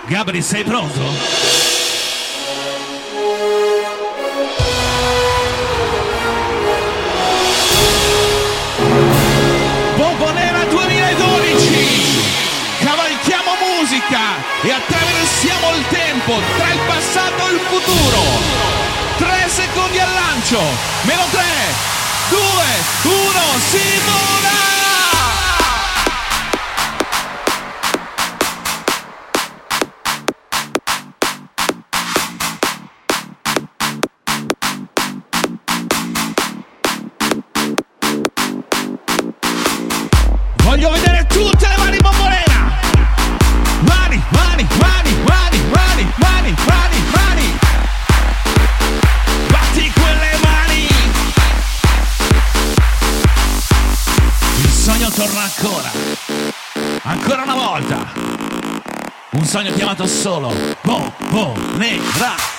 Gabri, sei pronto? Bombonera 2012! Cavalchiamo musica e attraversiamo il tempo tra il passato e il futuro. 3 secondi al lancio. Meno 3, 2, 1, si vola! Voglio vedere tutte le mani Bombonera! Mani, mani, mani, mani, mani, mani, mani, mani! Batti quelle mani! Il sogno torna ancora! Ancora una volta! Un sogno chiamato solo Bombonera!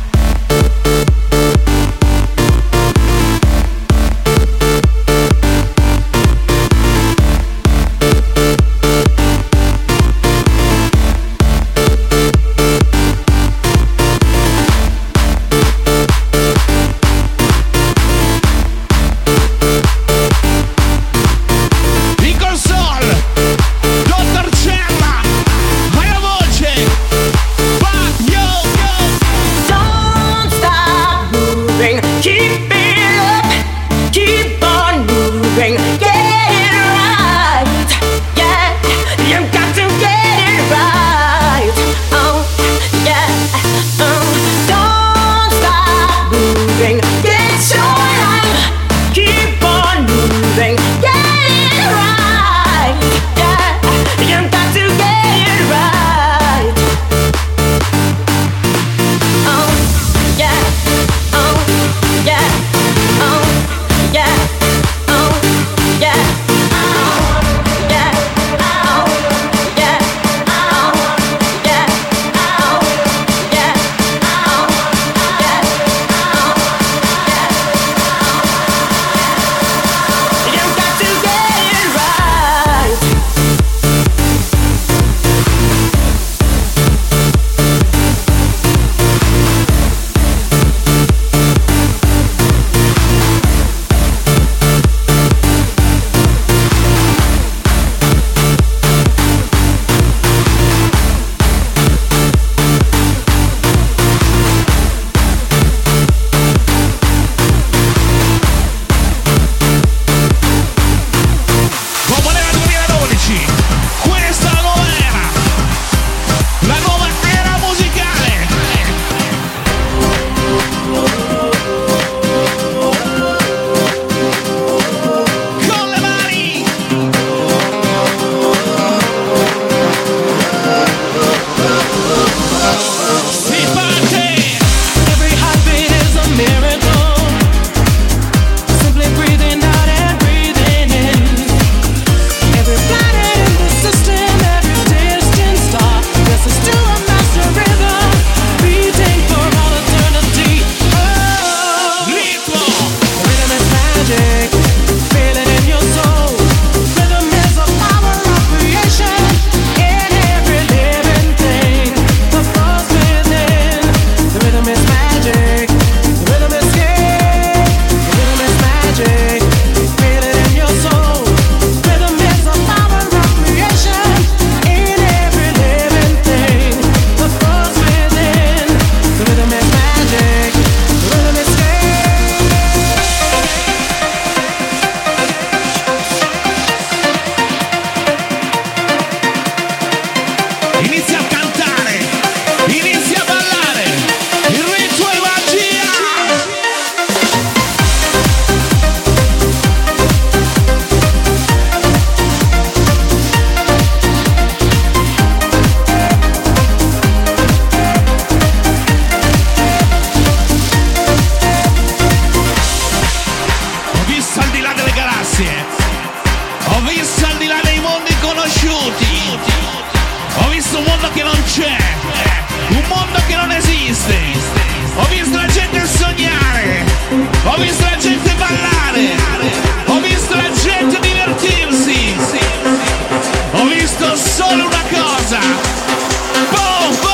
Ho visto la gente ballare, ho visto la gente divertirsi, ho visto solo una cosa. Boom, boom.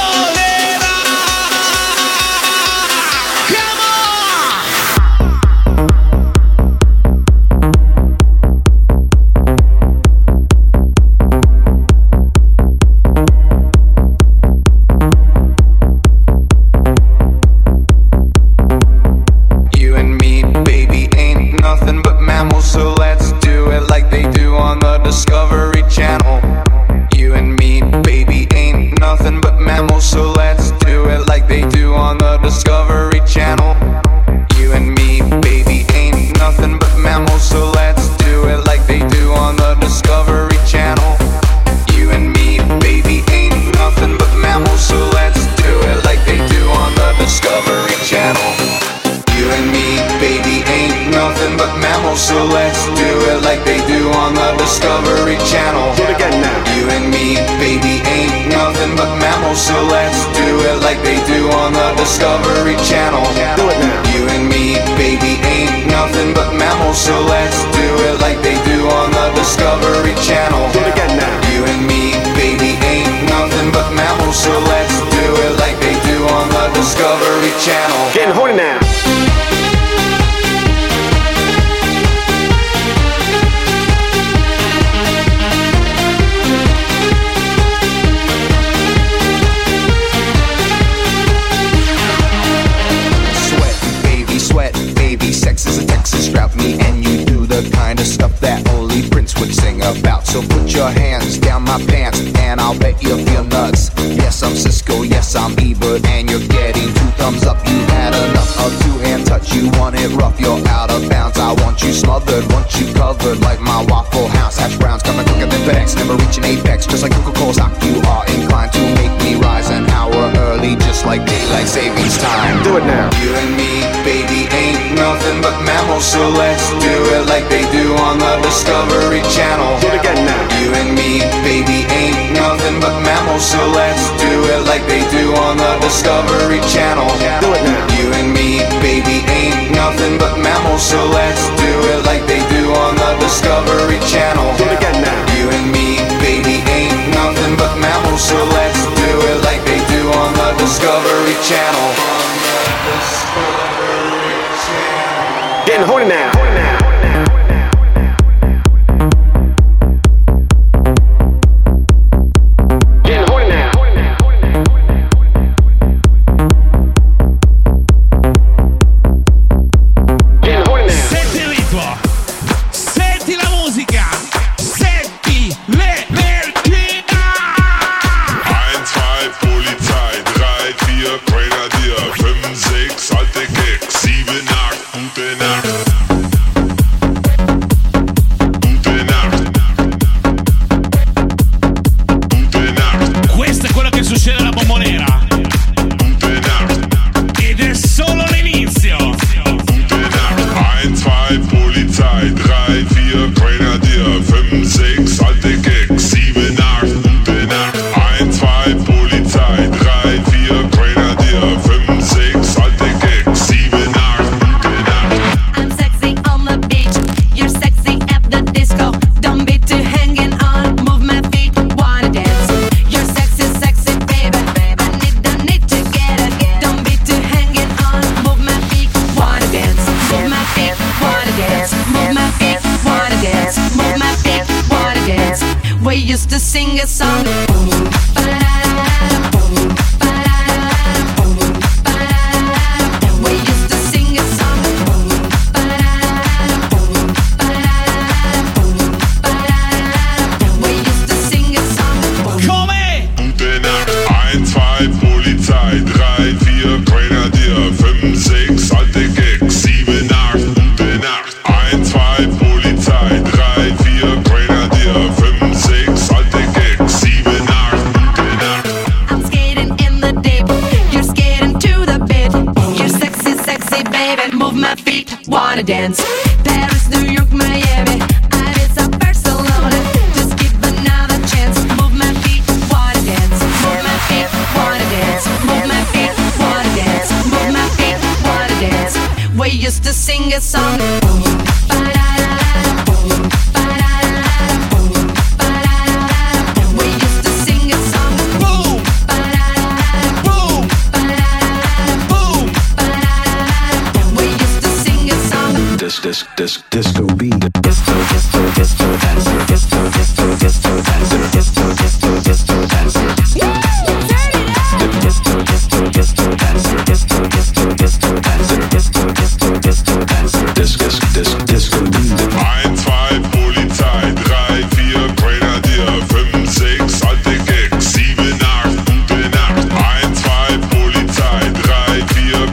Discovery Channel. You and me, baby, ain't nothing but mammals, so let's do it like they do on the Discovery Channel. You and me, baby, ain't nothing but mammals, so let's do it like they do on the Discovery Channel. You and me, baby, ain't nothing but mammals, so let's do it like they do on the Discovery Channel. Do it again now. You and me, baby, ain't nothing but mammals, so let's do it like they do on the Discovery Channel. Do it now. You and me, baby, ain't nothing but mammals, so let's do it like they do on the Discovery Channel. Do it again now. You and me, baby, ain't nothing but mammals, so let's do it like they do on the Discovery Channel. Getting horny now. Sweat, baby, sex is a Texas drought. Me and you do the kind of stuff that only Prince would sing about. So put your hands down my pants and I'll bet you'll feel nuts. Yes, I'm Cisco, yes, I'm Ebert, and you're getting 2 thumbs up. You had enough of 2-hand touch, you want it rough, you're out of bounds. I want you smothered, want you covered like my Waffle House. Hash browns coming quicker than FedEx, never reaching apex, just like Coca-Cola stock. You are inclined to make me rise an hour early, just like daylight savings time. Do it now. You and me, baby, ain't nothing but mammals, so let's do it like they do on the Discovery Channel. Do it again now. You and me, baby, ain't nothing but mammals, so let's do it like they do on the Discovery Channel. Do it now. You and me, baby, ain't nothing but mammals, so let's do it like they do on the Discovery Channel. Do it again now. You and me, baby, ain't nothing but mammals, so let's do it like they do on the Discovery Channel. Getting horny now. Getting horny now. Getting horny now. Senti il ritmo, senti la musica, senti l'energia. 1, 2, Polizei, 3, 4, Grenadier, 5, 6, alte Keks, 7, 8, gute Nacht. Gute Nacht. Gute Nacht. Questo è quello che succede alla Bombonera Gute Nacht. ed è solo l'inizio. Gute Nacht. 1, 2, Polizei, 3, 4, Grenadier, 5, 6, alte Keks, 7, 8, gute Nacht. 1, 2, Polizei, 3, 4, Grenadier, 5, 6, alte Keks, 7, 8, gute Nacht. I'm sexy on the beach, you're sexy at the disco. Don't be too hanging on, move my feet, wanna dance. You're sexy, sexy baby, I need to get it. Don't be too hanging on, move my feet, wanna dance. Move my feet, wanna dance. Move my feet, wanna dance. Move my feet, wanna dance. We used to sing a song. Boom, ba-da-da-da, boom, ba-da-da-da, boom, ba-da-da-da. We used to sing a song. Boom, ba-da-da-da, boom, ba-da-da-da, boom, ba-da-da-da. We used to sing a song. Boom. Come? Gute Nacht. 1, 2, Polizei, 3, 4, Grenadier, 5, 6, alte Keks, 7, 8, gute Nacht. 1, 2, Polizei, 3, 4, Grenadier, 5, 6, alte Keks, 7, 8, gute Nacht. I'm skating in the deep, you're skating to the beat. You're sexy, sexy baby, move my feet, wanna dance. Paris, New York, Miami, Ibiza, Barcelona. Just give another chance, move my feet, wanna dance. Move my feet, wanna dance. Move my feet, wanna dance. Move my feet, wanna dance. We used to sing a song. Boom, ba-da-da-da, boom, ba-da-da-da, boom, ba-da-da-da. We used to sing a song. Boom, Ba-da-da-da, boom, ba-da-da-da, boom. ba-da-da-da. We used to sing a song. Disco beat. Disco dancer. Disco dancer. Disco dancer. Disco dancer. Disco dancer. Disco dancer. Disco dancer. Disco dancer. Disco beat. 1, 2, Polizei, 3, 4, Grenadier, 5, 6, alte Keks, 7, 8, gute Nacht. 1, 2, Polizei, 3, 4,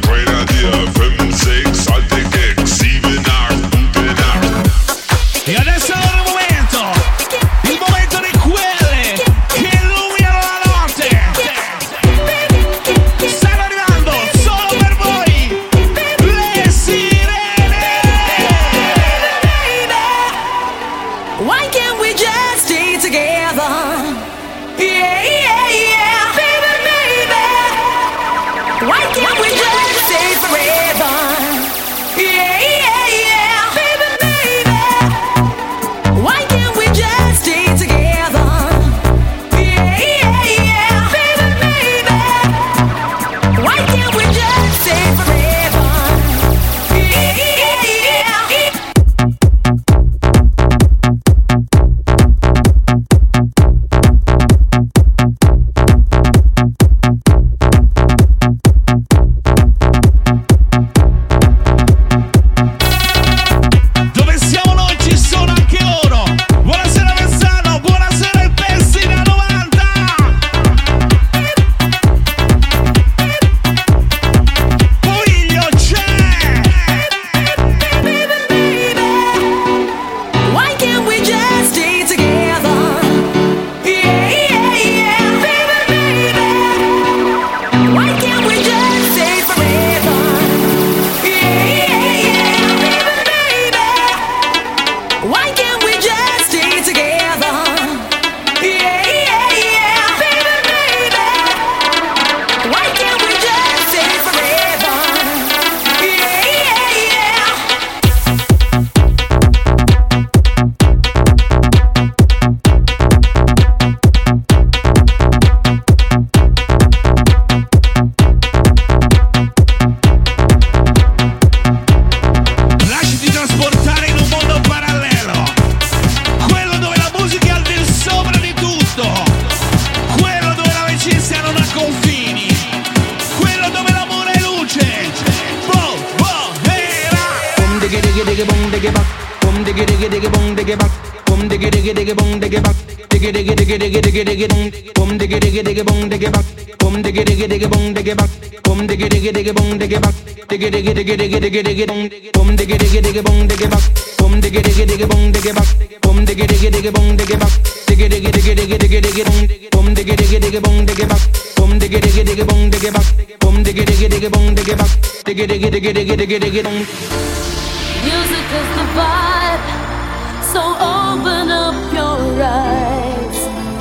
diggy bang, boom diggy diggy diggy boom diggy bang, diggy diggy diggy diggy diggy diggy boom diggy diggy diggy boom diggy bang, boom diggy diggy diggy boom diggy bang, boom diggy diggy diggy boom diggy bang, diggy diggy diggy diggy diggy diggy boom diggy diggy diggy boom diggy bang, boom diggy diggy diggy boom diggy bang, boom diggy diggy diggy boom diggy bang, diggy diggy diggy diggy diggy diggy boom diggy diggy diggy boom diggy bang, boom diggy diggy diggy boom diggy bang, boom diggy diggy diggy boom diggy bang, diggy diggy diggy diggy diggy diggy Music is the vibe, so open up your eyes.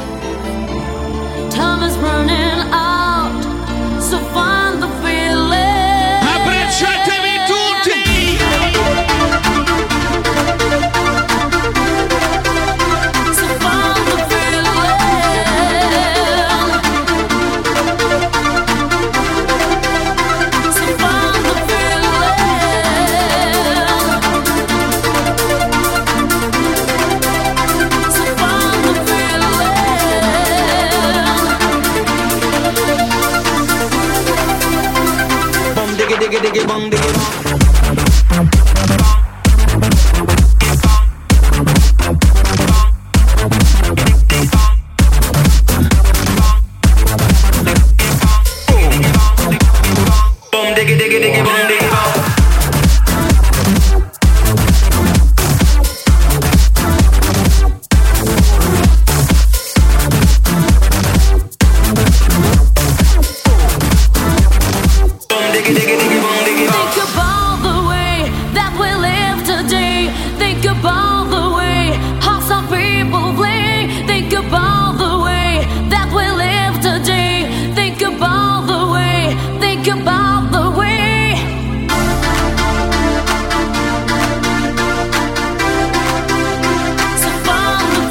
Time is running out, so find the feeling. Abbracciatevi tutti! So find the feeling. So find the feeling. So find the feeling. Boom diggy diggy diggy boom diggy bang. Boom diggy diggy diggy boom diggy bang. Think about the way that we live today. Think about the way how some people play. Think about the way that we live today. Think about the way. Think about the way. So find the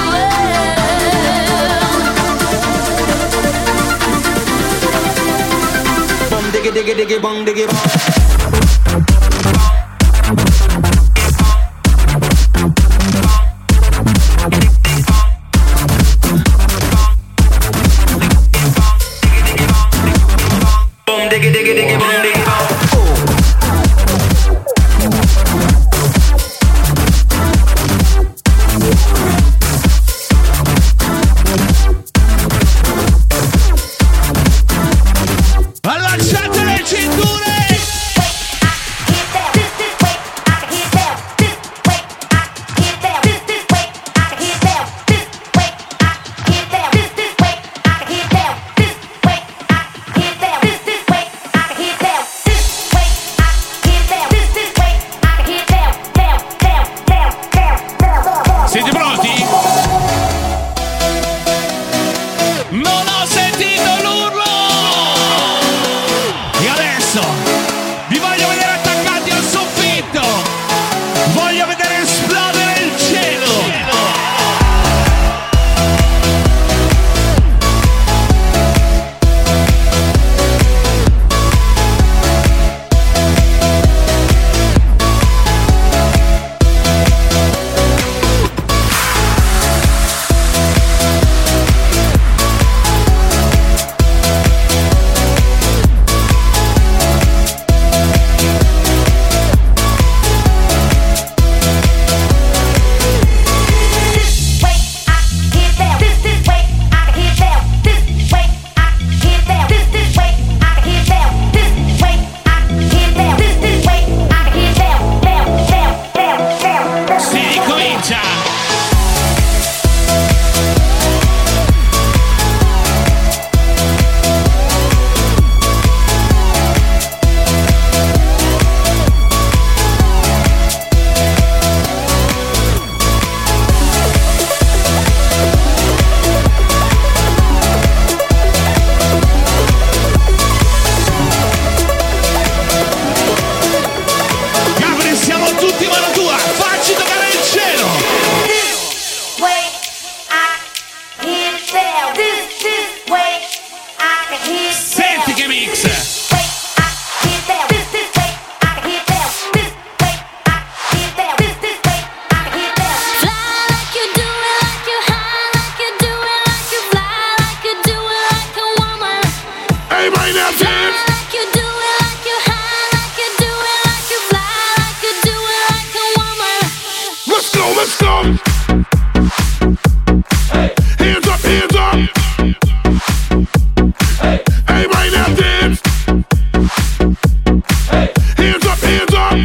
feeling. Boom diggy diggy diggy boom diggy bang. Boom diggy diggy diggy boom diggy bang. Allacciate le cinture! Siete pronti? Non ho sentito l'urlo! E adesso vi voglio vedere attaccati al soffitto! Voglio vedere esplodere il cielo! Si ricomincia! Gabri, siamo tutti mano tua! Facci toccare il cielo! This way I can tell. This way I can hear. Senti che mix! This way I can tell. This way I can hear. This way I can tell. This way I can hear. Fly like you do it, like you high, like you do it, like you fly, like you do it, like a woman. Hey, my nephew! Like you do it, like you high, like you do it, like you fly, like you do it, like a woman. Let's go, let's go. Hands up, hands up. Everybody now dance. Hands up, hands up.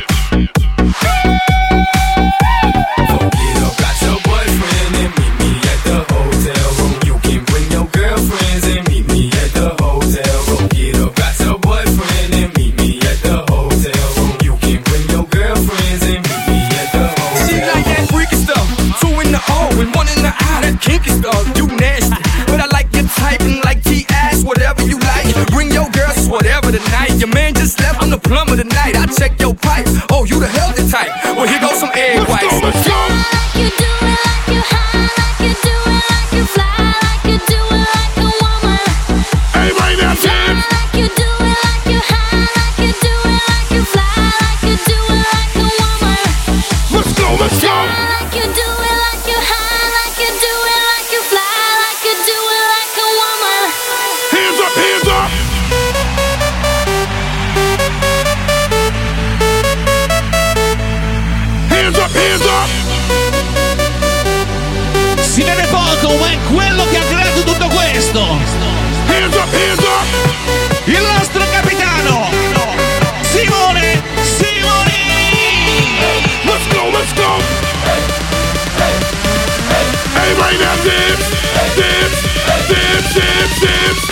Forget about your boyfriend and meet me at the hotel room. You can bring your girlfriends and meet me at the hotel room. Forget about your boyfriend and meet me at the hotel room. You can bring your girlfriends and meet me at the hotel room. She like that freaky stuff, 2 in the O and 1 in the I. That kinky stuff, you nasty, but I like your type and like T-ass, whatever you like. Bring your girls, whatever tonight. Your man just left, I'm the plumber tonight. I check your pipe, oh you the healthy type. Well here goes some egg whites. Let's go. Like you do it, like you high, like you do it, like you fly, like you do it like a woman. Everybody now dance. Like you do it, like you high, like you do it, like you fly, like you do it like a woman. Let's go, let's go. Like you do it, like you high, like you do it, like you fly, like you do it like a woman. Hands up, hands up. Hands up, hands up. Si vede poco, ma è quello che ha creato tutto questo. Hands up, hands up. Il nostro capitano, Simone Simoni. Let's go, let's go. Everybody now dance, dance, dance, dance, dance.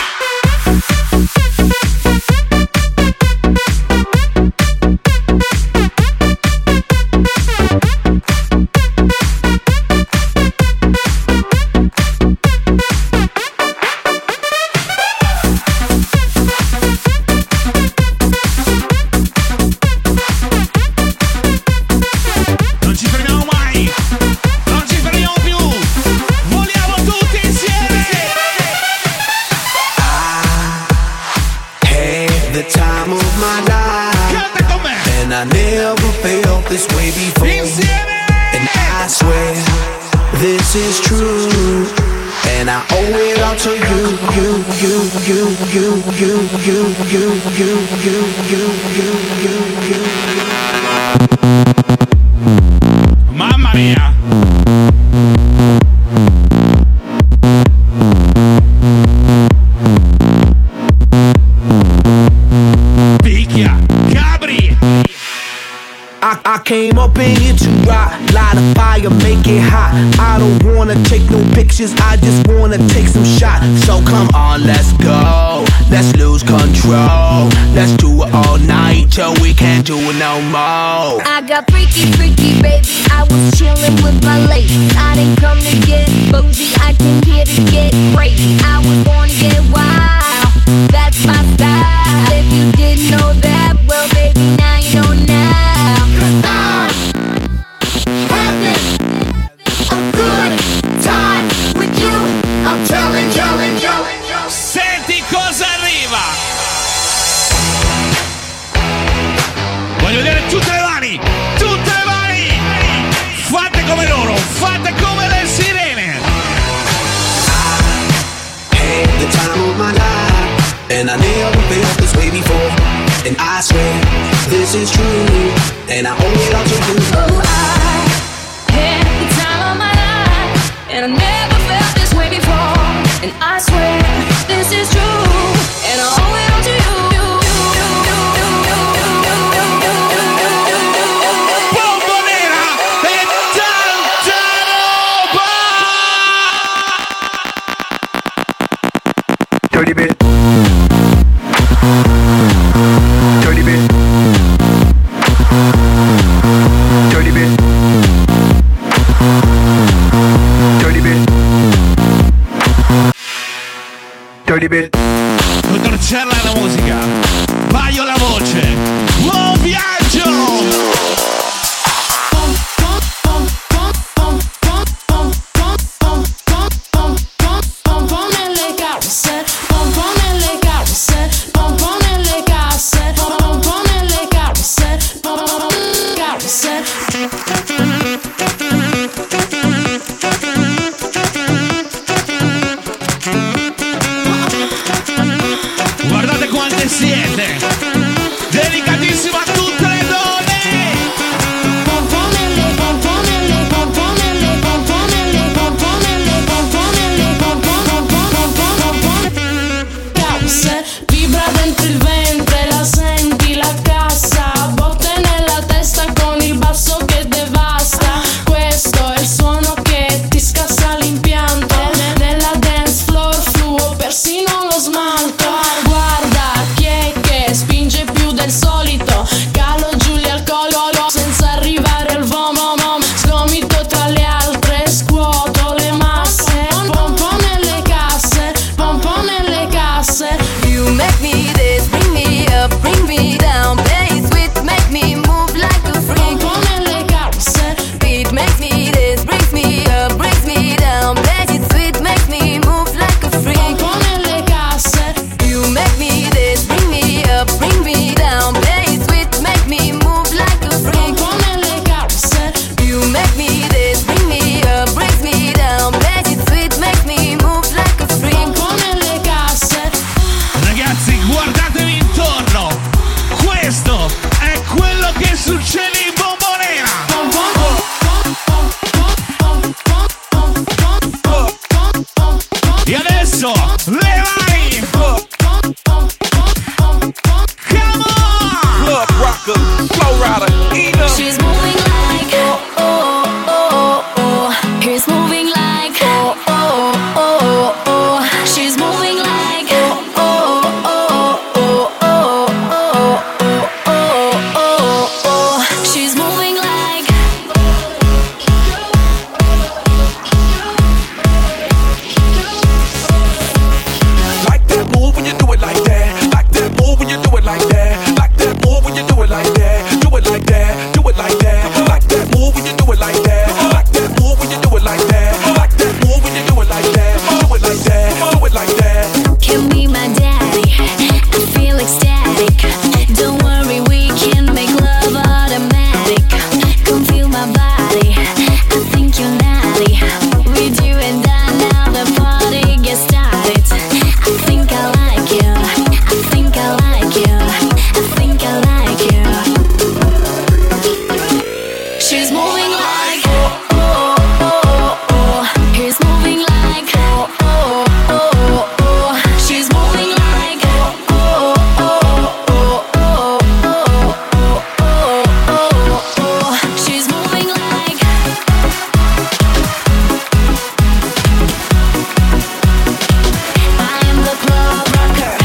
Non ci fermiamo mai, non ci fermiamo più. Voliamo tutti insieme. Had the time of my life, Canta con me. and I never felt this way before. Insieme. And I swear this is true. And I owe it all to you, you, you, you, you, you, you, you, you, you, you. Mamma mia. Picchia, Gabri. I came up in here to rock, light a fire, make it hot. I don't wanna take no pictures, I just wanna take some shots. So come on, let's go, let's lose control. Let's do it all night till we can't do it no more. I got freaky, freaky, baby. I was chillin' with my lady. I didn't come to get bougie, I came here to get crazy. I was born to get wild, that's my style. If you didn't know that, well, baby, now you know now. I'm having a good time with you. I'm telling you. Senti cosa arriva. Voglio vedere tutte le mani, tutte le mani. Fate come loro, fate come le sirene. Had the time of my life, and I never felt this way before. And I swear this is true, and I owe it all to you. Oh, I had the time of my life, and I never felt this way before. And I swear this is true, and I owe it all to you. Bombonera e tanta roba. Dirty bit. Dirty bit. Dirty bit. Dirty bit. Dirty bit. Dottor Cella la musica, Baio la voce, buon viaggio! Guardate quante siete! Dedicatissimo a tutte le donne! smalto. Guarda chi è che spinge più del solito. Calo giù gli al collo senza arrivare al vomito. Sgomito tra le altre, scuoto le masse. Pompo nelle casse, pompo nelle casse. You make me this, bring me up, bring me down. Play it sweet, make me move like a freak. Pompo nelle casse. Beat makes me this, brings me up, brings me down. Play it sweet, make me move like a freak. Pompo nelle casse. You make me this, bring me up, bring me down. Play it sweet, make me move like a freak. Pompo nelle casse. You make me this, bring me up, brings me down. Play it sweet, make me move like a freak. Pompo nelle casse. Ragazzi, guardatevi intorno. Questo è quello che succede in Bombonera. E adesso le mani. Come on! Club rocker, flow rider, eat up. She's moving like he's moving like she's moving like she's moving like Like that move when you do it like that. Like that move when you do it like that. Like that move when you do it like that. Do it like that. Do it like that. Like that move when you do it like that. Like that move when you do it like that. Like that move when you do it like that. Do it like that. Do it like that. can be my daddy. I feel ecstatic. Don't worry, we can make love automatic. Come feel my body. I think you're naughty. With you and I now the party gets started. I think I like you. I think I like you. I think I like you. She's moving like he's moving like she's moving like she's moving like I am the club rocker.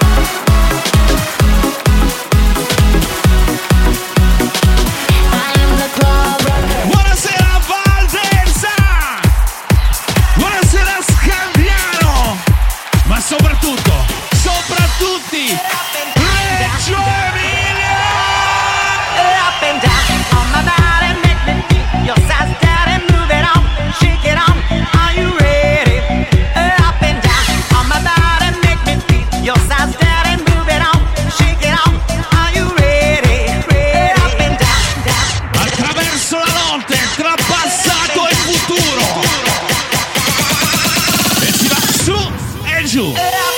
I am the club rocker. Buonasera Valdenza. Buonasera Scandiano. Ma soprattutto Reggio Emilia. Up and down on my body, make me feel your size, daddy, move it on, shake it on. Are you ready? Up and down on my body, make me feel your size, daddy, move it on, shake it on. Are you ready? Up and down, down. Attraverso la notte, tra passato e futuro. E si va su e giù.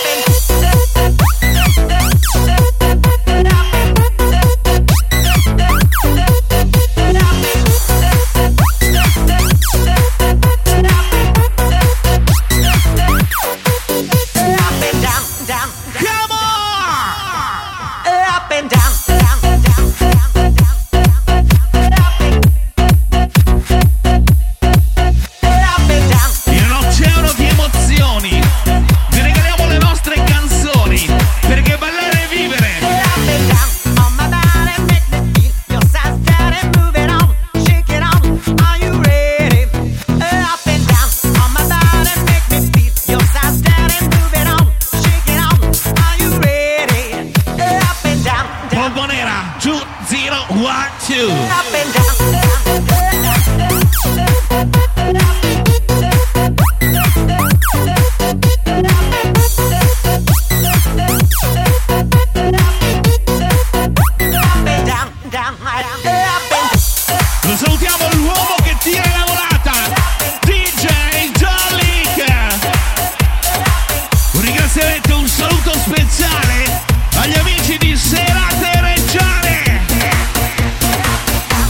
Come on! Up and down, down, down, down, up and down. In un oceano di emozioni vi regaliamo le nostre canzoni, perché ballare e vivere. Up and down on my body, make me feel your size, daddy, move it on, shake it on. Are you ready? Up and down on my body, make me feel your size, daddy, move it on, shake it on. Are you ready? Up and down, down. Bombonera, giù, 0, 1, 2. Up and down. Lo salutiamo l'uomo che tira la volata, DJ Jolly. Un ringraziamento, un saluto speciale agli amici di Serate Reggiane.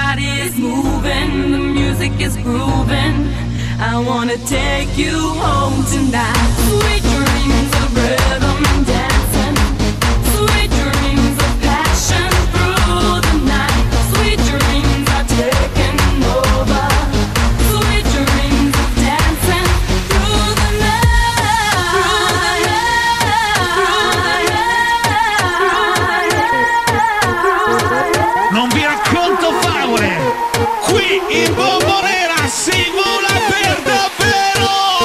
body's moving, the music is grooving. I wanna take you home tonight. Sweet dreams of rhythm and dancing, sweet dreams of passion through the night. Sweet dreams are taking over, sweet dreams of dancing through the night. Non vi racconto favole, qui in Bombonera si vola per davvero.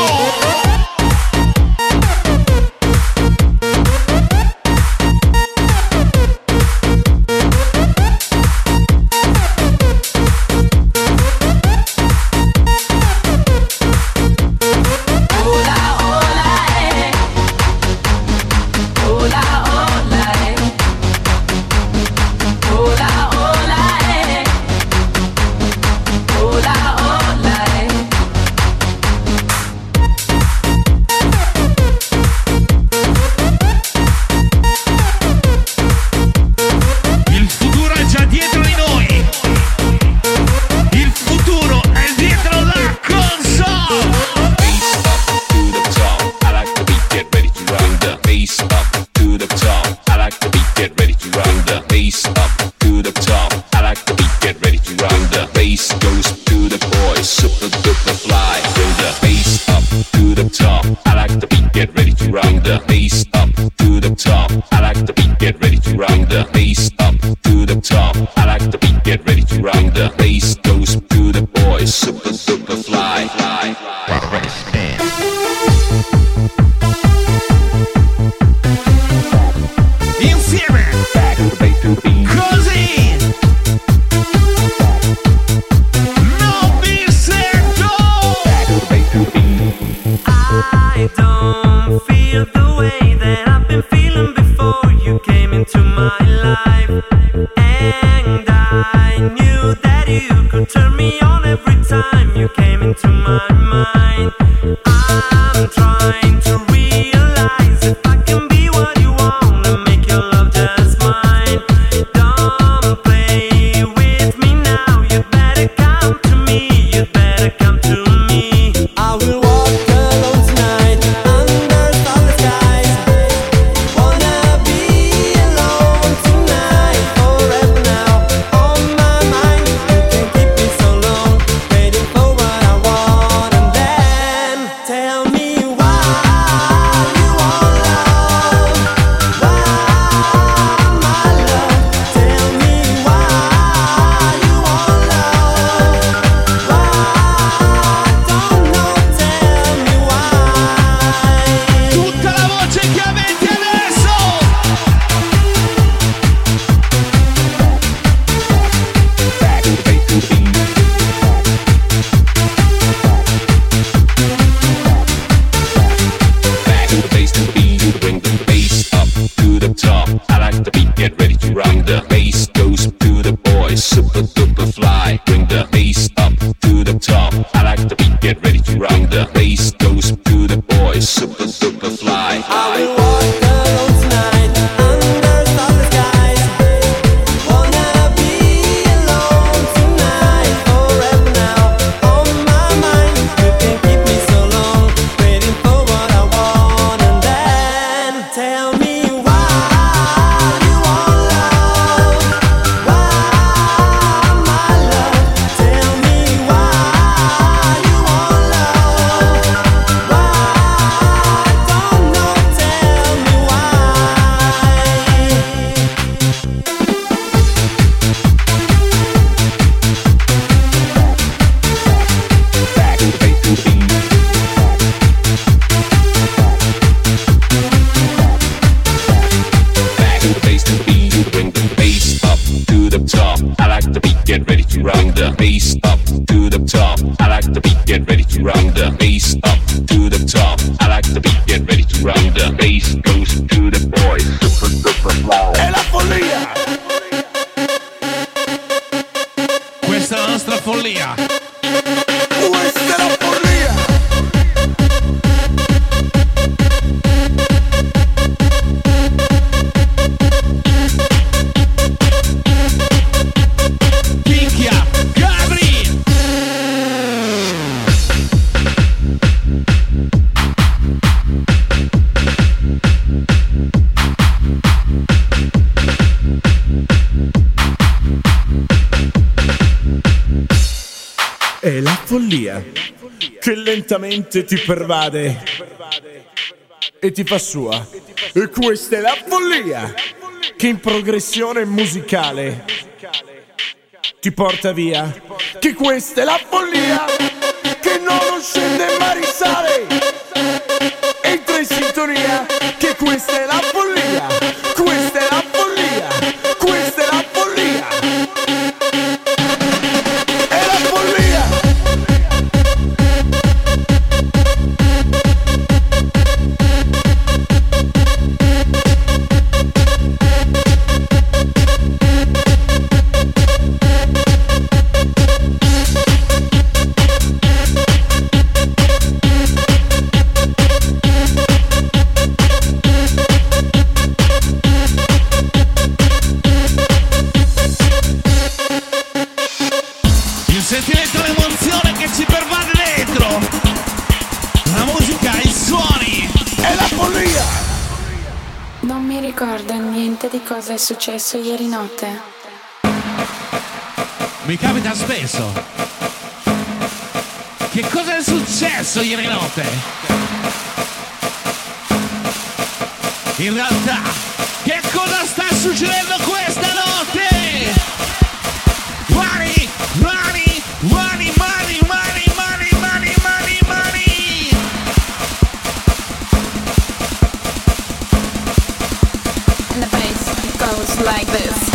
Il futuro è già dietro di noi. Il futuro è dietro la console. Bass up to the top. I like the beat, get ready to rock the bass up to the top. I like the beat, get ready to rock the bass up to the top. I like the beat, get ready to rock the bass goes to the boys, super duper fly. Bring the bass up to the top. I like the beat, get ready to rock the bass up to the top. I like the beat, get ready to rock the bass up to the top. I like the beat, get ready to rock the bass goes to the boys, super duper fly. Insieme, così. Non vi sento. I don't feel the way that I've been feeling before you came into my life. And I knew that you could turn me on every time you came into my mind. I'm trying to realize if I can be what you want and make your love just mine. Don't play with me now, you better come to me, you better come to me. I will walk alone tonight under starless skies. Wanna be alone tonight forever now. On my mind, you can't keep me so long, waiting for what I want. And then tell me why you want love, why my love. Tell me why you want love, why don't know. Tell me why. Tutta la voce che avete adesso. Back to the bass, to the beat, to bring the bass up to the top. I like the beat, get ready to rock the bass goes to the boys, super duper fly. Bring the bass up to the top. I like the beat, get ready to rock the bass goes to the boys, super duper fly. I will walk alone tonight under starless skies. Wanna be alone tonight forever now. On my mind, you can't keep me so long, waiting for what I want. And then tell me why you want love, why my love. Tell me why you want love, why don't know. Tell me why. Back to the bass, to the beat. Back to the bass, to the beat, to bring the bass up to the top. I like the beat, get ready to rock the bass up to the top. I like the beat, get ready to rock the bass up to the top. I like the beat, get ready to rock the bass goes to the boys, super duper fly. È la follia. Questa è la nostra follia. Questa è la follia. Picchia. È la follia che lentamente ti pervade e ti fa sua. E questa è la follia che in progressione musicale ti porta via. Che questa è la follia che non scende ma risale. Entra in sintonia. Che questa è la follia. Questa è la follia. Questa è la follia. È la follia. Sentimento, l'emozione che ci pervade dentro. La musica, i suoni. È la follia. Non mi ricordo niente di cosa è successo ieri notte. Mi capita spesso. Che cosa è successo ieri notte? In realtà, che cosa sta succedendo questa notte? Money, money, money, money, money, money, money, money, money. And the bass goes like this.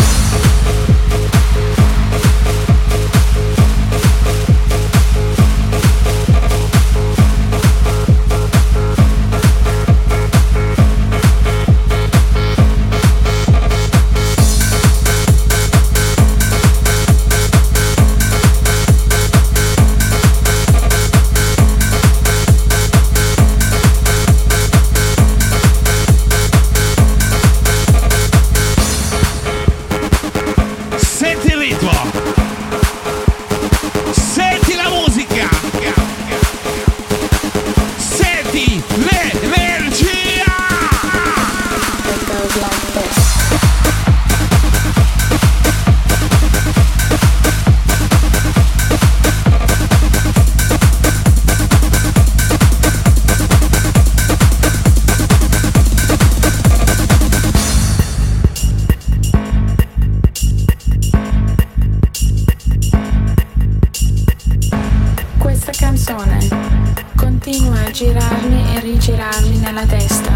Continua a girarmi e rigirarmi nella testa.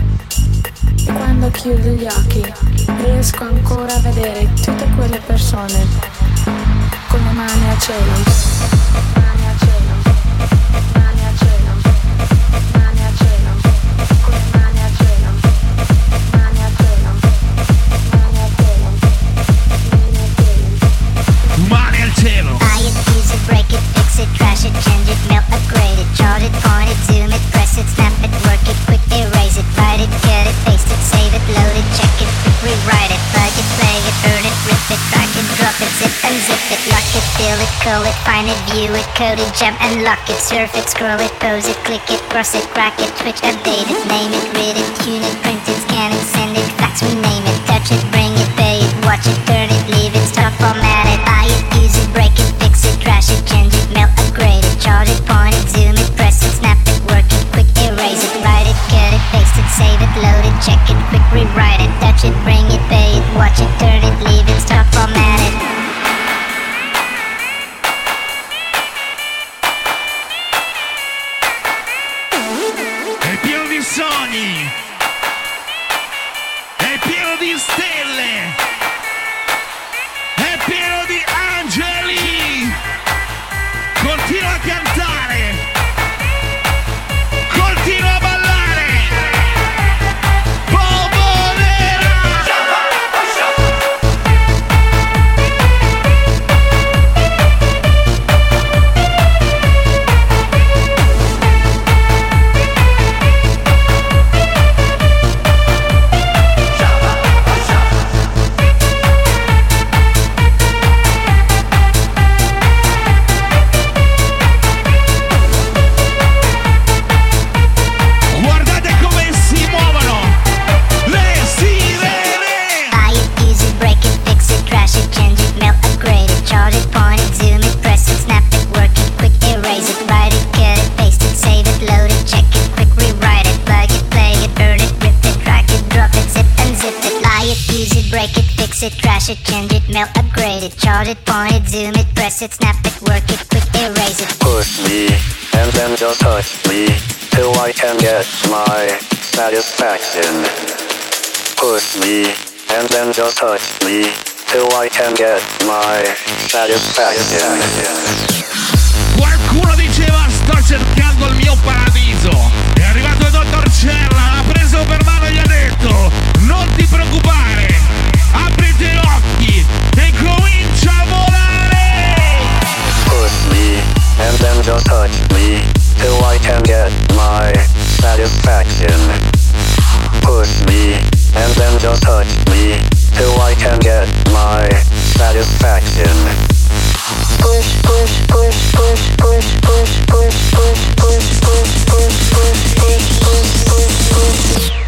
E quando chiudo gli occhi riesco ancora a vedere tutte quelle persone con le mani a cielo. Mani a cielo, mani a cielo, mani a cielo, con le mani a cielo, mani a cielo, mani a cielo, mani a cielo. Mani al cielo. Buy it, use it, break it, fix it, trash it, change it, melt, upgrade it, chart it, point it, zoom it, press it, snap it, work it, quick erase it, write it, cut it, paste it, save it, load it, check it, quick rewrite it, plug it, play it, earn it, rip it, drag it, drop it, zip unzip it, lock it, fill it, call it, find it, view it, code it, jump and lock it, surf it, scroll it, pose it, click it, cross it, crack it, switch, update it, name it, read it, tune it, print it, scan it, send it, fax, rename it, touch it, bring it, pay it, watch it, turn it, leave it, stop, format it, buy it, use it, break it, fix it, trash it, change it, melt, upgrade it, chart it, point it, zoom it, press it, snap it, work it, quick erase it, write it, cut it, paste it, save it, load it, check it, quick rewrite it, touch it, bring it, pay it, watch it, turn it, leave it, stop, format it. È pieno di sogni, è pieno di stelle, è pieno di angeli. Continua a cantare, continua a ballare. Polvonera. crash it, change it, melt, upgrade it, chart it, point it, zoom it, press it, snap it, work it, quick erase it. Push me, and then just touch me, till I can get my satisfaction. Push me, and then just touch me, till I can get my satisfaction. Qualcuno diceva sto cercando il mio paradiso. È arrivato il dottor Cella, l'ha preso per mano e gli ha detto non ti preoccupare, apriti gli occhi e comincia a volare. Push me, and then just touch me, till I can get my satisfaction. Push me, and then just touch me, till I can get my satisfaction. Push, push, push, push, push, push, push, push, push, push, push, push, push, push, push, push.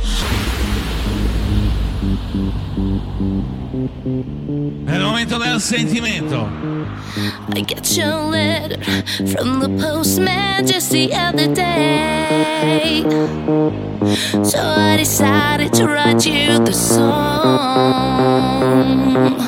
È il momento del sentimento. I got your letter from the postman just the other day. So I decided to write you the song,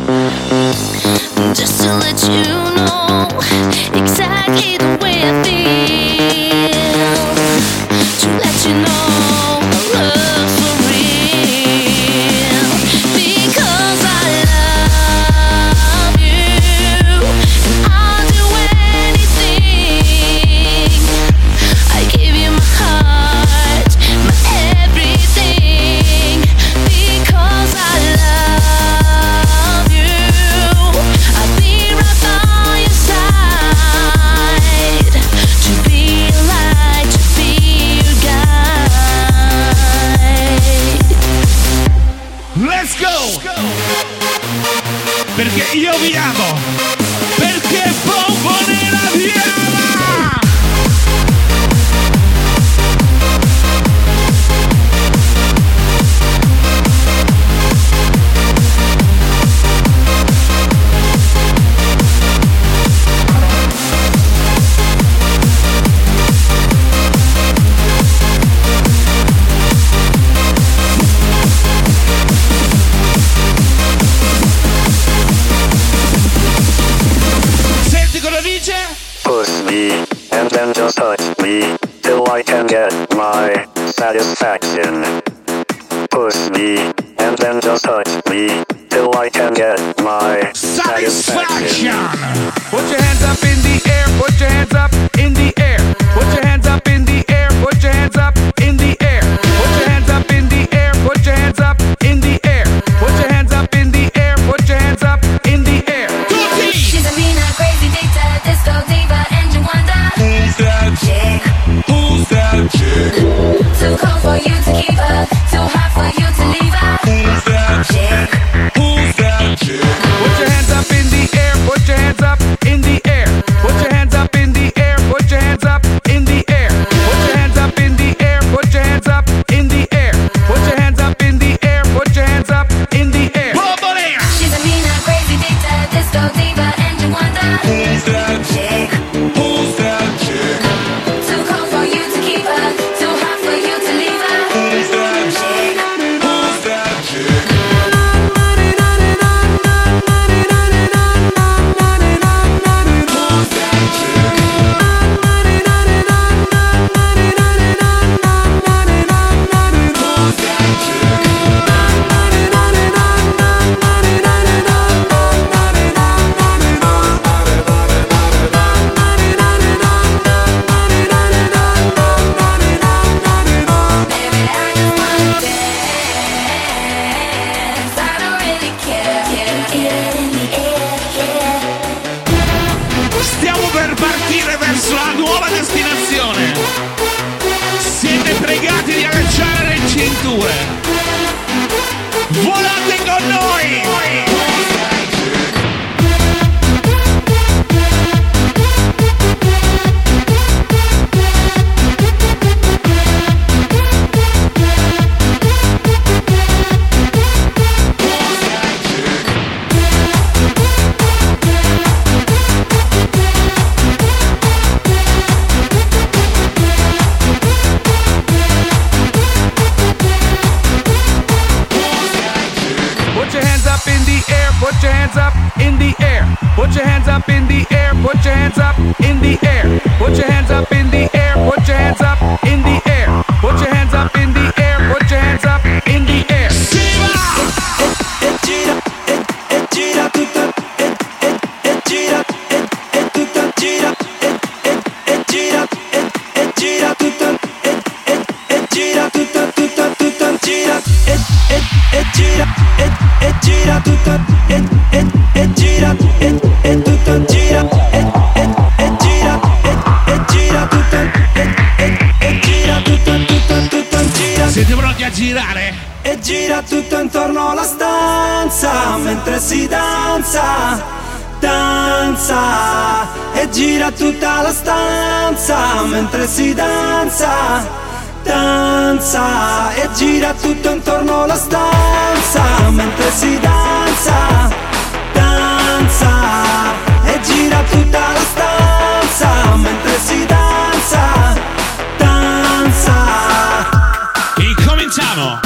just to let you know exactly the way I feel, to let you know I love for real, because I love you and I'll do anything. I give you my heart, my everything, because I love you. I'll be right by your side, to be your light, to be your guide. Let's go! Perché io vi amo! Perché Bombonera vi ama! Senti cosa dice? Push me, and then just touch me, till I can get my satisfaction. Push me, and then just touch me, till I can get my satisfaction. Put your hands up in the air, put your hands up in the air. Put your hands up in the air, put your hands up in the air. Put your hands up in the air, put your hands up in the air. Put your hands up in the air, put your hands up in the air. She's a mean, crazy dictator, disco diva, and you wonder Who's that chick? Who's that chick? Too cold for you to keep her, too hot for you to leave her. Who's that Chick. Who's that chick? Put your hands up in the air, put your hands up in the air. Put your hands up in the air, put your hands up in the air. Put your hands up in the air, put your hands up in the air. Put your hands up in the air, put your hands up in the air. Bombonera! She's a mean, crazy dictator, disco diva, and you wonder Who's that chick? Who's that chick? Too cold for you to keep her, too hot for you to leave her. Who's that Chick. Who's that chick? hands up in the air. Put your hands up in the air. Put your hands up in the air. Put your hands up in the air. Put your hands up in the air. E gira, e gira tutta, e gira, e tutta gira, e gira, e gira tutta, e gira tutta, tutta gira, e gira, e gira tutta, e gira, e tutta gira, e gira, e gira tutta, e gira tutta gira. Siete pronti a girare? E gira tutto intorno alla stanza mentre si danza, danza. E gira tutta la stanza mentre si danza, danza. E gira tutto intorno alla stanza mentre si danza, danza. E gira tutta la stanza mentre si danza, danza. Incominciamo!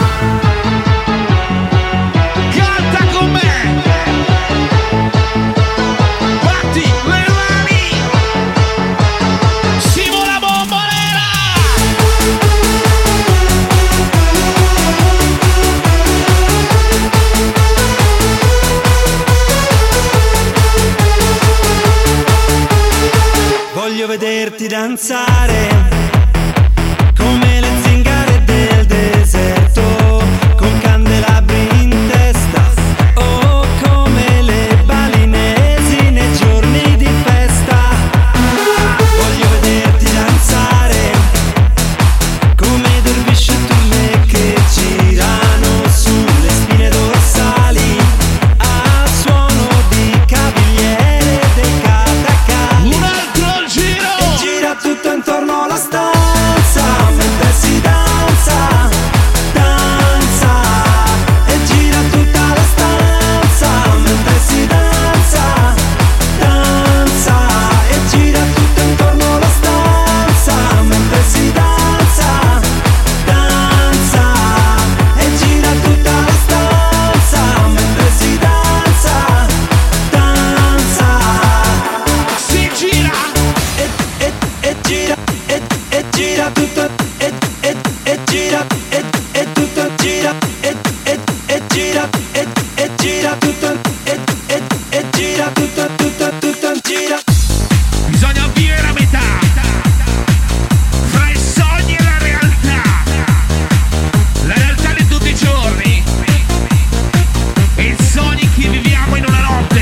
Voglio vederti danzare come le zingare del deserto, con candelabri in testa, o come le balinesi nei giorni di festa. Voglio vederti danzare come dervisce turne che girano sulle spine dorsali a suono di cavigliere dei catacalli. Un altro giro! E gira tutto intorno alla stanza mentre si danza, danza. E gira tutta la stanza mentre si danza, danza. E gira tutto intorno alla stanza mentre si danza, danza. E gira tutta la stanza mentre si danza, danza. Si gira! E gira, e gira tutto, e gira, e tutto gira, e gira, e gira tutto, e gira tutto gira. Bisogna vivere la metà fra i sogni e la realtà. La realtà di tutti i giorni e i sogni che viviamo in una notte.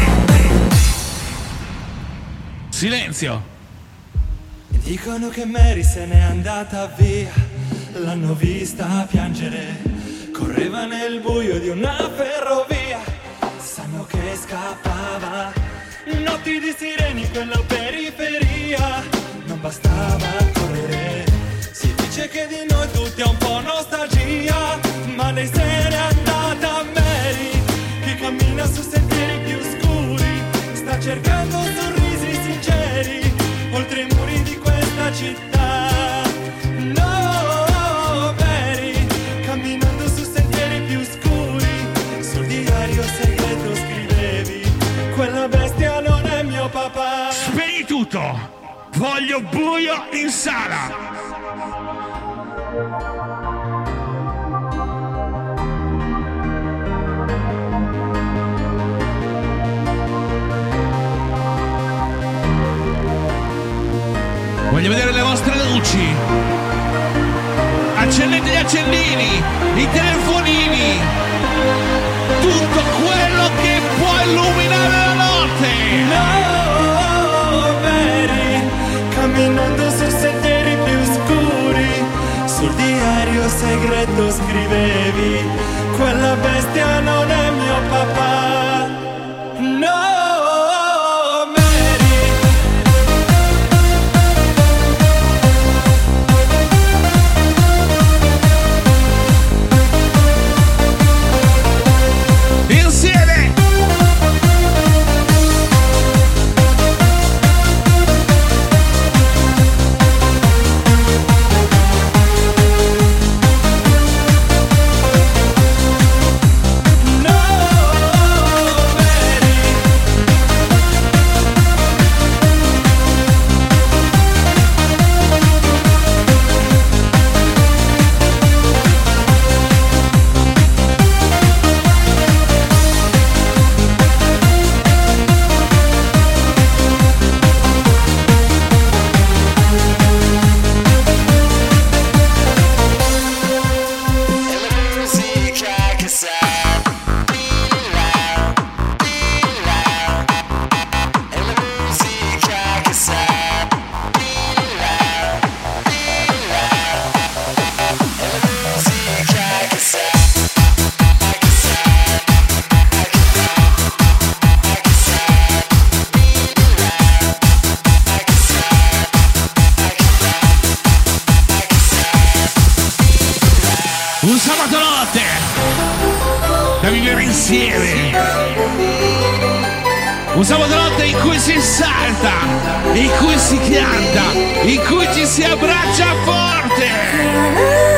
Silenzio. Dicono che Mary se n'è andata via, l'hanno vista piangere, correva nel buio di una ferrovia, sanno che scappava, notti di sireni in quella periferia, non bastava correre, si dice che di noi tutti è un po' nostalgia, ma lei se n'è andata Mary, che cammina su sentieri più scuri, sta cercando sorrisi sinceri, oltre i muri di questa città. No, Mary, camminando su sentieri più scuri, sul diario segreto scrivevi, quella bestia non è mio papà. Spegni tutto! Voglio buio in sala! Voglio vedere le vostre luci. Accendete gli accendini, i telefonini, tutto quello che può illuminare la notte. No, Mary, camminando su sentieri più scuri, sul diario segreto scrivevi, quella bestia non è mio papà. No. insieme. Un sabato notte in cui si salta, in cui si canta, in cui ci si abbraccia forte.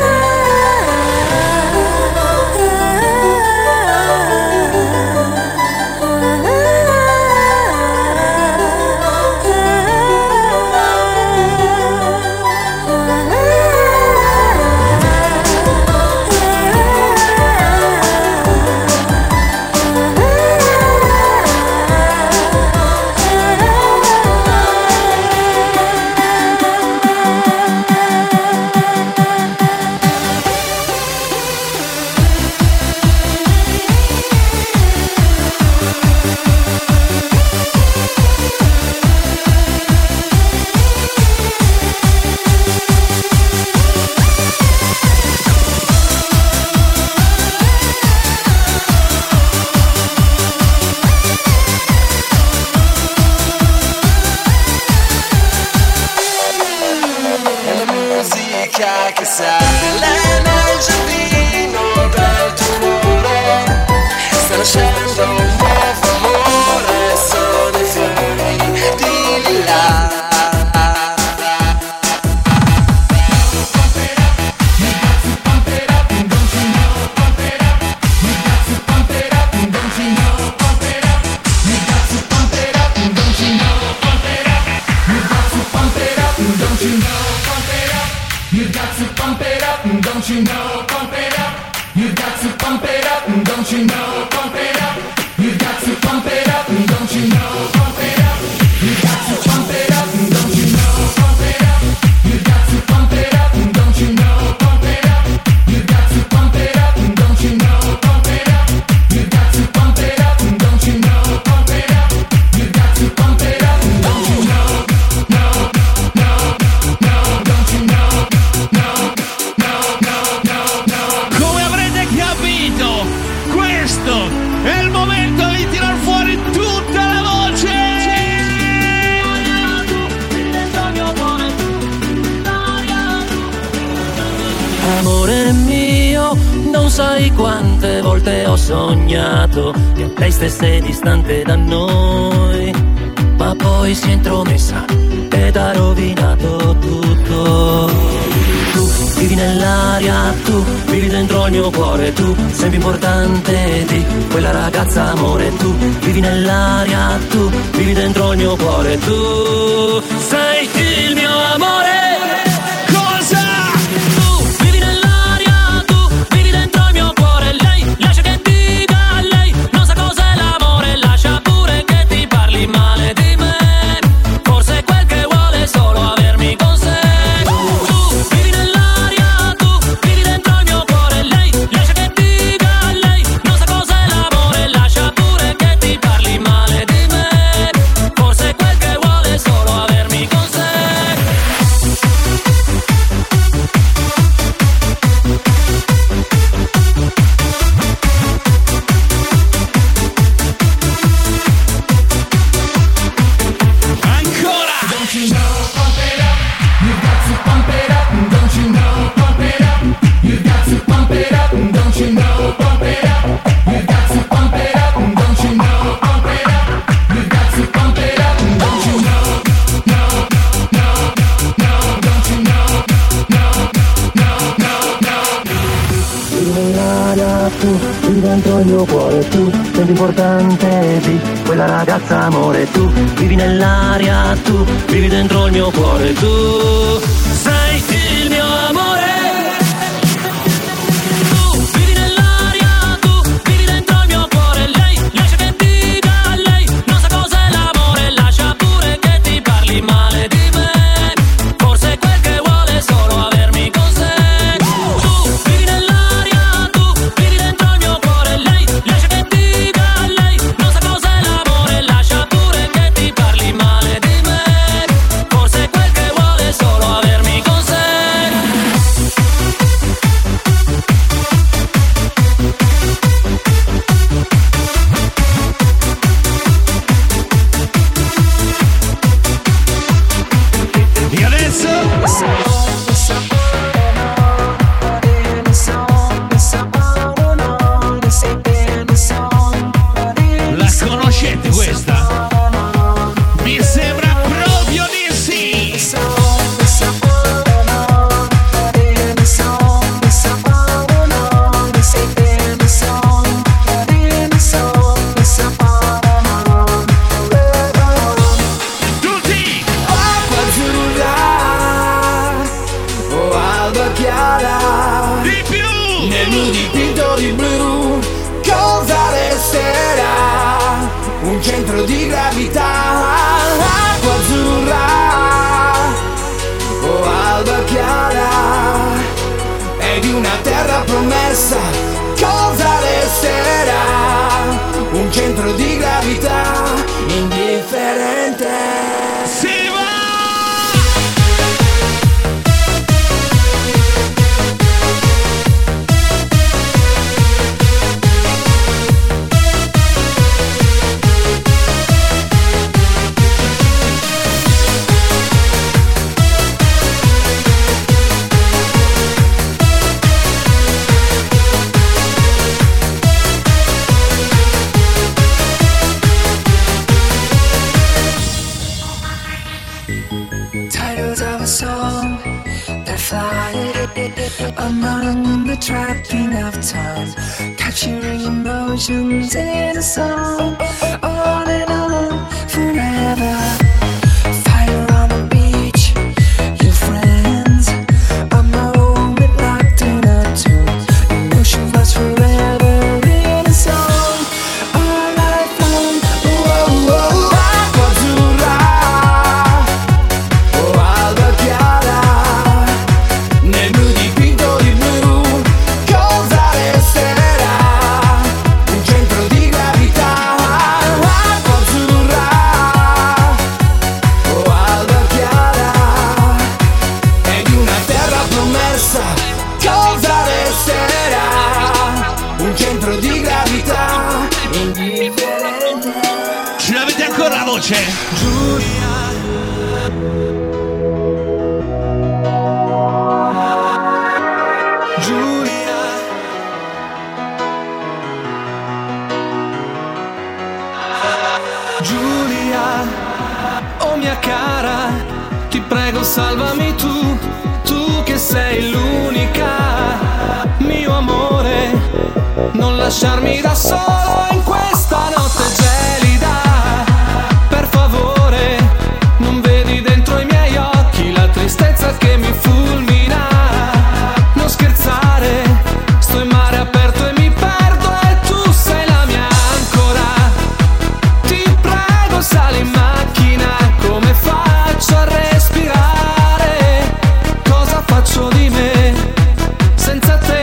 Che sale nel giardino del tuo cuore, sta nascendo un nuovo amore, sono i fiori di lilla. You got to pump it up, don't you know? Pump it up. You got to pump it up, don't you know? Pump it up. You got to pump it up, don't you know? Pump it up. You got to pump it up, don't you know? Pump it up. You got to pump it up, don't you know? Pump it up. You got to pump it up, don't you know? Pump it up. You got to pump it up, don't you know? Pump it up. You got to pump it up, don't you know? No, no, no, don't you know? Come avrete capito, questo è il momento di tirar fuori tutta la voce. Amore mio, non sai quante volte ho sognato che lei stesse distante da noi, ma poi si è intromessa ed ha rovinato tutto. Tu vivi nell'aria, tu vivi dentro il mio cuore, tu sei più importante di quella ragazza, amore. Tu vivi nell'aria, tu vivi dentro il mio cuore, tu sei il mio amore. Dentro il mio cuore, tu sei più importante di quella ragazza, amore. Tu vivi nell'aria, tu vivi dentro il mio cuore, tu sei il mio amore. Solo avermi Si va! Titles of a song that fly, among the trapping of time, capturing emotions in a song, on and on forever. Fire on the beach, your friends, a moment locked in a tune, emotion lasts forever in a song, all night long. Whoa, whoa. Acqua azzurra, oh alba chiara, nel blu dipinto di blu, cosa resterà? Un centro di gravità. Acqua azzurra, oh alba chiara, e di una terra promessa, cosa resterà? Un centro di gravità indifferente. Ce l'avete ancora la voce? Giulia, Giulia, oh mia cara, ti prego salvami tu, tu che sei l'unica, mio amore, non lasciarmi da solo in questa notte gelida, per favore, non vedi dentro i miei occhi la tristezza che mi fulmina, non scherzare, sto in mare aperto e mi perdo e tu sei la mia ancora, ti prego sali in macchina, come faccio a respirare, cosa faccio di me senza te?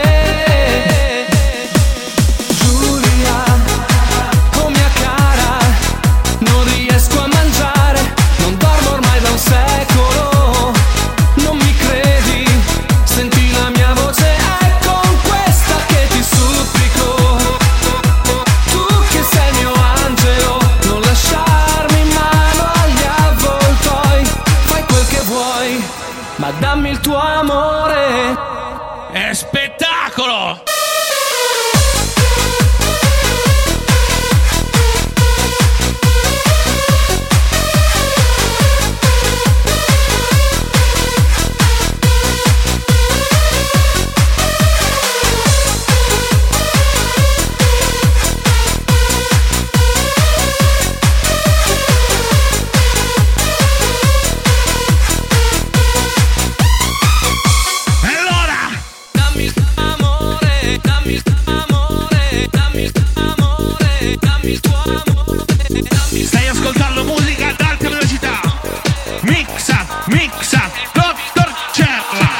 Giulia, oh mia cara, non riesco a mangiare, non dormo ormai da un secolo, non mi credi, senti la mia voce, è con questa che ti supplico, tu che sei il mio angelo, non lasciarmi in mano agli avvoltoi, fai quel che vuoi, ma dammi il tuo amore. È spettacolo! Allora! Dammi il tuo amore, dammi il tuo amore, dammi il tuo amore, dammi il tuo amore, dammi il Stai ascoltando musica ad alta velocità. Mixa, mixa, Dr. Cerla.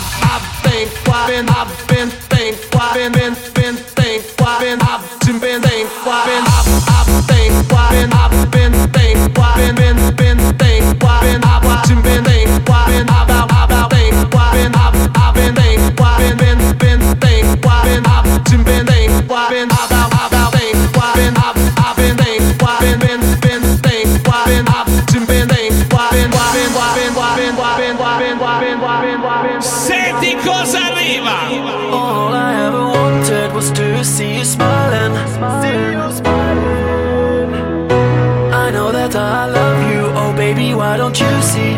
Senti cosa arriva. All I ever wanted was to see you smiling. I know that I love you, oh baby, why don't you see?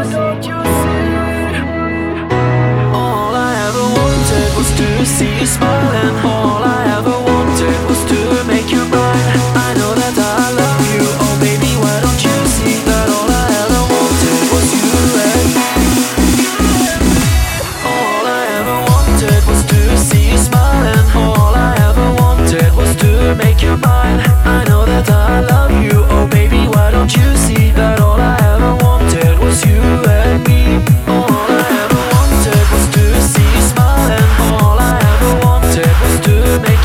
All I ever wanted was to see you smiling. All I ever wanted was to make you mine. I know that I love you, oh baby, why don't you see that all I ever wanted was you and me? All I ever wanted was to see you smiling. All I ever wanted was to make you mine. I know that I love you, oh baby, why don't you see that all I ever wanted was you and me? All I ever wanted was to see you smiling. All I ever wanted was to make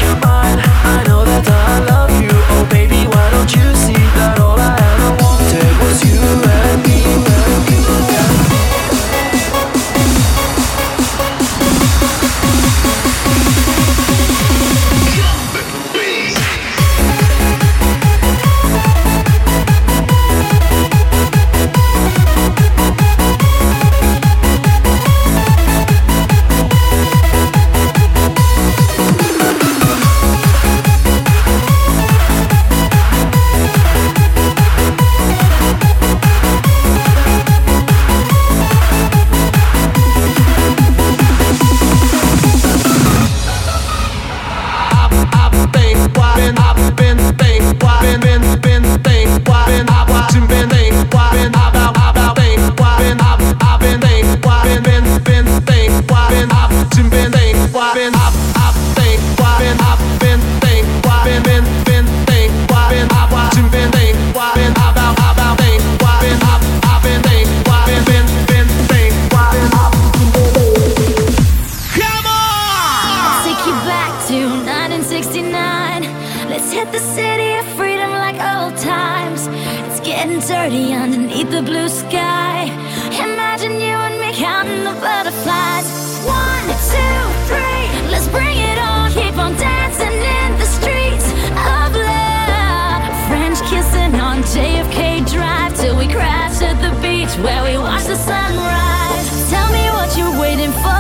the blue sky. Imagine you and me counting the butterflies. 1, 2, 3, let's bring it on. Keep on dancing in the streets of love. French kissing on JFK Drive till we crash at the beach where we watch the sunrise. Tell me what you're waiting for.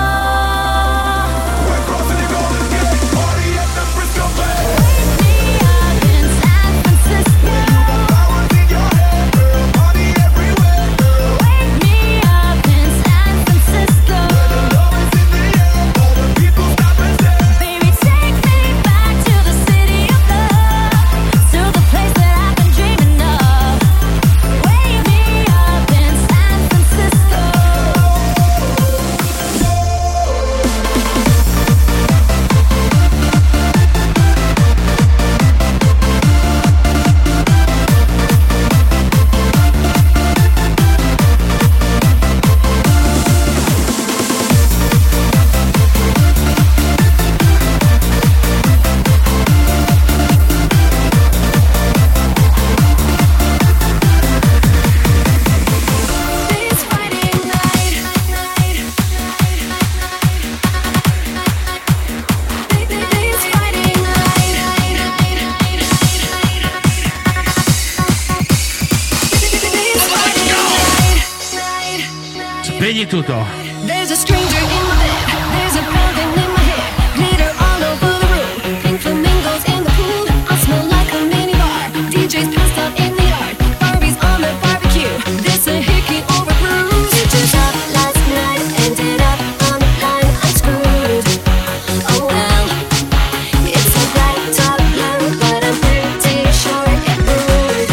Svegli tutto. There's a stranger in my bed. There's a fountain in my hair. Glitter all over the room. Pink flamingos in the pool. I smell like a minibar. DJ's passed out in the yard. Barbie's on the barbecue. There's a hickey over bruise. Switches up last night. Ended up on the line. I'm screwed. Oh well. It's a bright top line, but I'm pretty sure it ruined.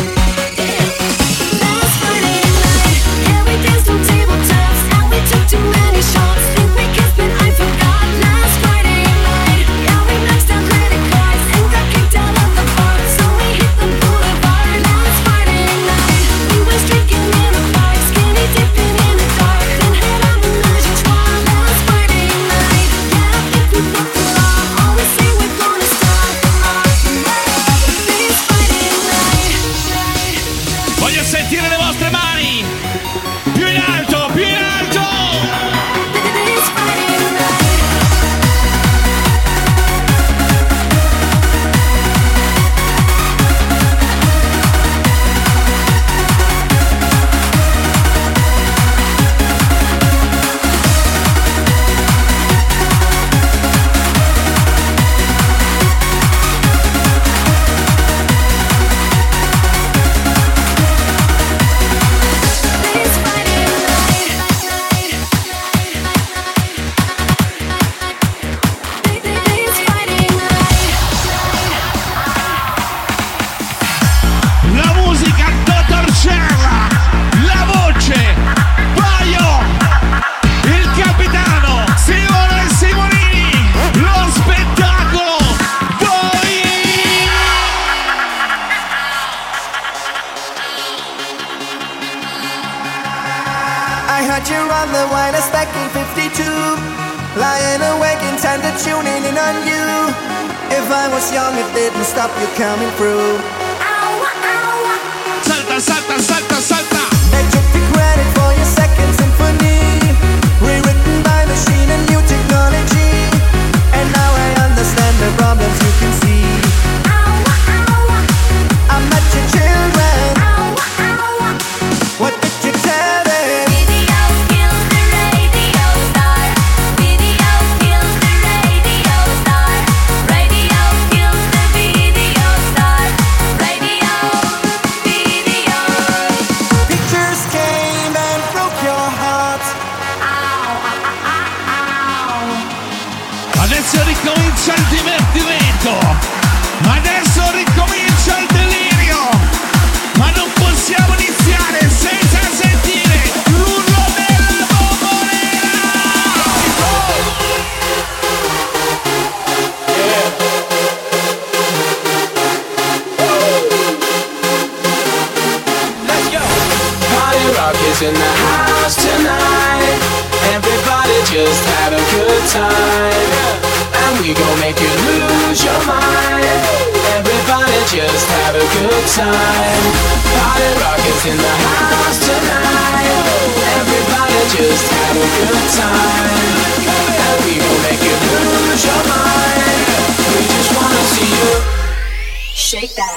Last Friday night, yeah, we danced on tabletops. And we took too many shots. Think we kissed, but I forgot. Last Friday night, yeah, we maxed out credit cards and got kicked out of the bar. So we hit the boulevard. Last Friday night, we was drinking in the park, skinny dipping in the dark, then head on the menage a trois. Last Friday night, yeah, I think we broke the law. Always say we're gonna stop this Friday night. Voglio sentire le vostre mani. Più in alto, più in alto. This Friday night. La musica Dottor Cerra. La voce Paio. Il capitano Simone Simonini. Lo spettacolo voi. I heard you on the wireless back in 52. Lying awake intent to tuning in on you. If I was young, it didn't stop you coming through. Salta, salta, salta, salta. They took the credit for your second symphony, rewritten by machine and new technology. And now I understand the problems you can see. I'm not your children. What did you tell them? Video kills the radio star. Video kills the radio star. Radio kills the video star. Radio, video. Pictures came and broke your heart. Adesso ricomincia il divertimento. Adesso ricomincia il delirio. Ma non possiamo iniziare senza sentire l'urlo della bombonera. Let's go. Party rock is in the house tonight. Everybody just have a good time. And we gon' make you lose your mind. Everybody just have a good time. Party rock is in the house tonight. Everybody just have a good time. And we gon' make you lose your mind. We just wanna see you shake that.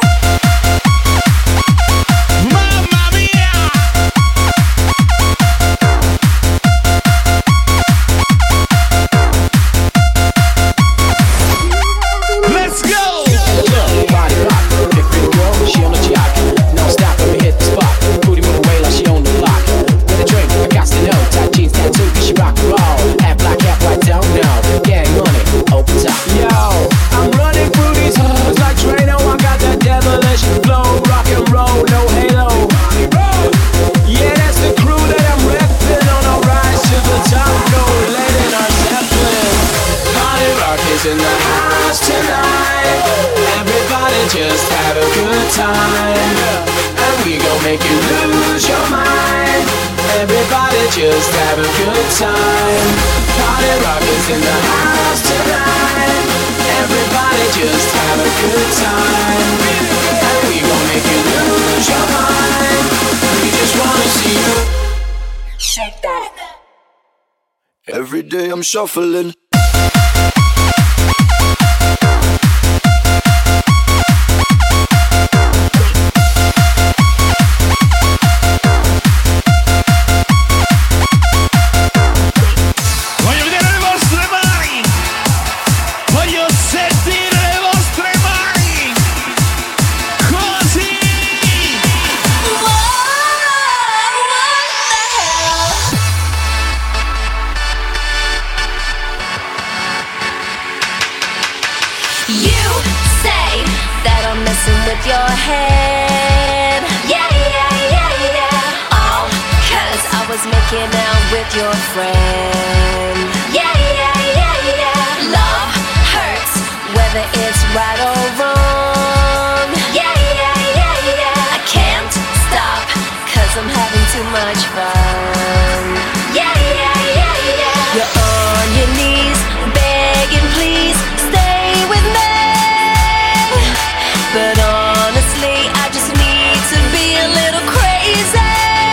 In the house tonight. Everybody just have a good time. And we gon' make you lose your mind. Everybody just have a good time. Party rock is in the house tonight. Everybody just have a good time. And we gon' make you lose your mind. We just wanna see you shake that. Every day I'm shuffling. With your head, yeah, yeah, yeah, yeah. All 'cause I was making out with your friend. Yeah, yeah, yeah, yeah. Love hurts whether it's right or wrong. Yeah, yeah, yeah, yeah. I can't stop 'cause I'm having too much fun. Yeah, yeah, yeah, yeah. You're on your knees, begging please stay with me. But honestly, I just need to be a little crazy.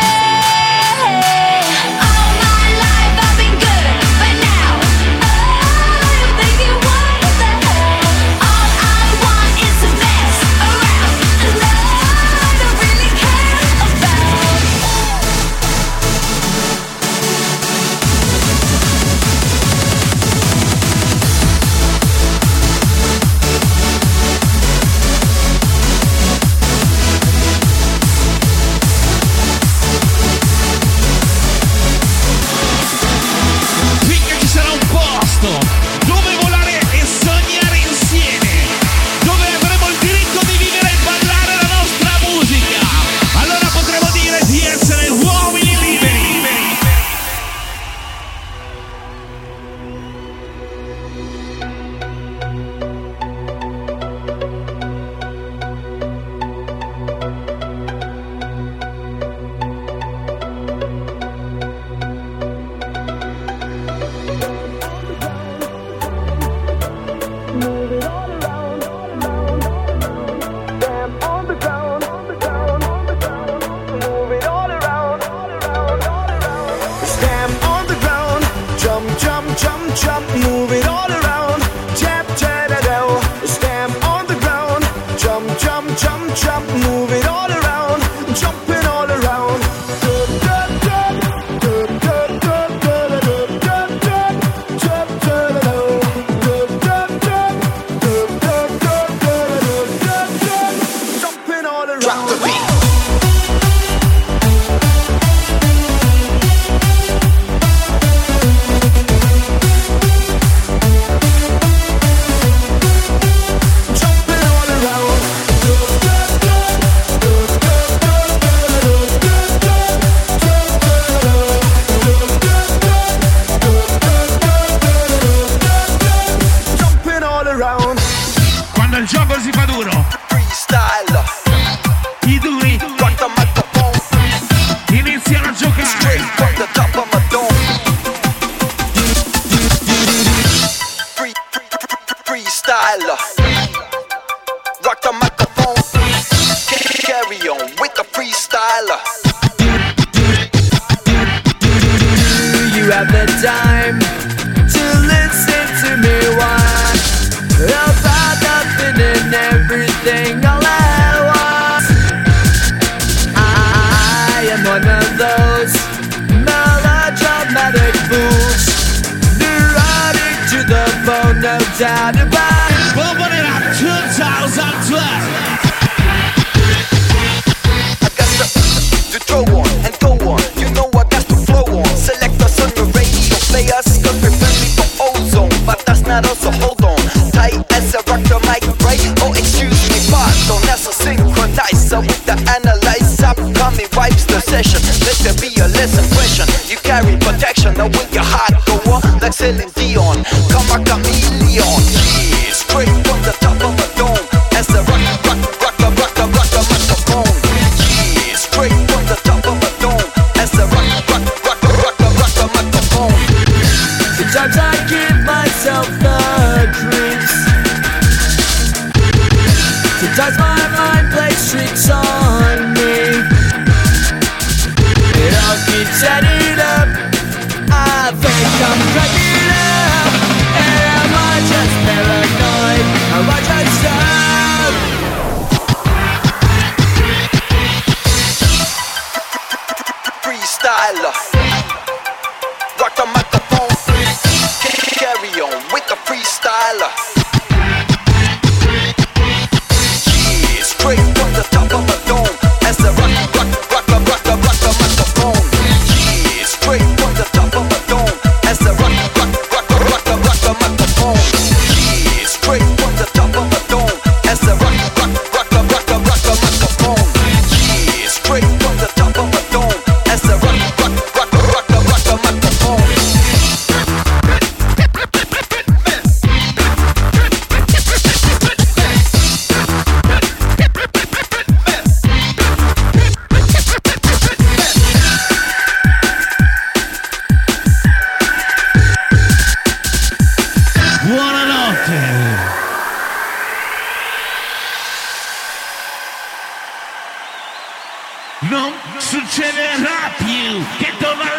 All my life I've been good, but now I'm thinking, what the hell? All I want is to mess around, and love I don't really care about. Dove volare e sognare insieme, dove avremo il diritto di vivere e ballare la nostra musica. Allora potremo dire di essere uomini liberi. Jump, move it all around. Tap, tap, da, stamp on the ground. Jump, jump, jump, jump, move it all around. Jumping all around. Jumping all around. Drop the beat. Quando il gioco si fa duro, freestyle, i duri iniziano a giocare. Straight from the top of my dome. Freestyle, one of those melodramatic fools. Neurotic to the bone, no doubt about it. Open it up, 2012. I got to throw on and go on. You know I got to flow on. Select us on the radio, play us, cause we're friendly for ozone. But that's not us, so hold on. Tight as a rock the mic, right? Oh, excuse me, pardon. That's a synchronizer with the analyzer. Coming wipes the session. Let there be a lesson question. You carry protection, now when your heart go on like Celine Dion. Come a chameleon. Yeah, straight from the top of a dome. As a rock the microphone. Yeah, straight from the top of a dome. As a rock the microphone. Sometimes I give myself the creeps. Sometimes my mind plays tricks on me. It all keeps adding up. I think I'm cracking up. Am I just paranoid? Am I just Freestyler. Rock the microphone. Carry on with the freestyler. Yeah, straight from the top of the dome. As a rock the microphone. Yeah, straight from the top of the dome. As a rock the microphone. Yeah, straight from the top of the dome. As a rock the microphone. Yeah, straight from the top of the dome. As a rock the microphone. Buonanotte. Non succederà più che torna